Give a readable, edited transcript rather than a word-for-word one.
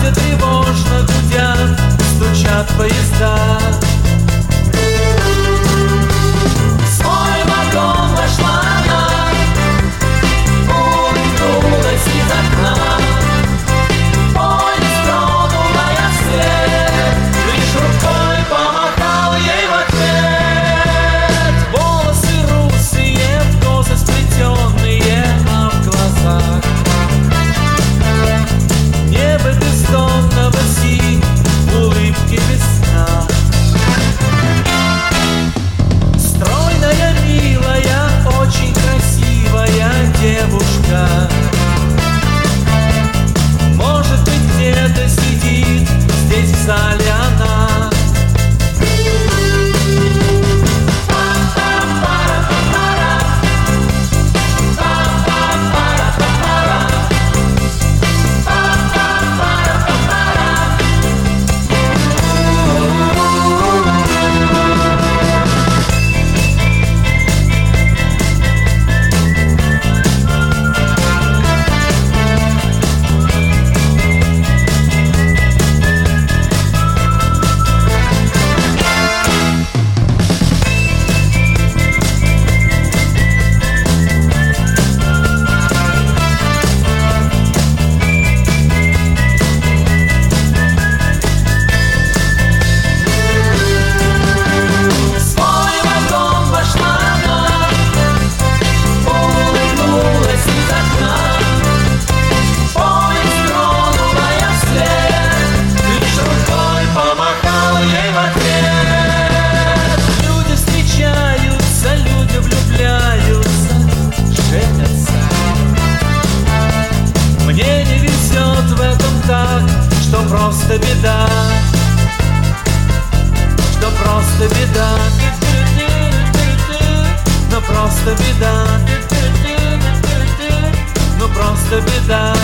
где тревожно гудят, стучат поезда. В свой вагон вошла она, улыбнулась из окна. Поезд тронула я вслед, лишь рукой помахал ей в ответ. Волосы русые, в косо сплетенные, а в глазах небо бездонного синь, улыбки весна. Стройная, милая, очень красивая девушка. Может быть, где-то сидит здесь в зале она. Мне не везет в этом так, что просто беда, что просто беда, но просто беда, но просто беда.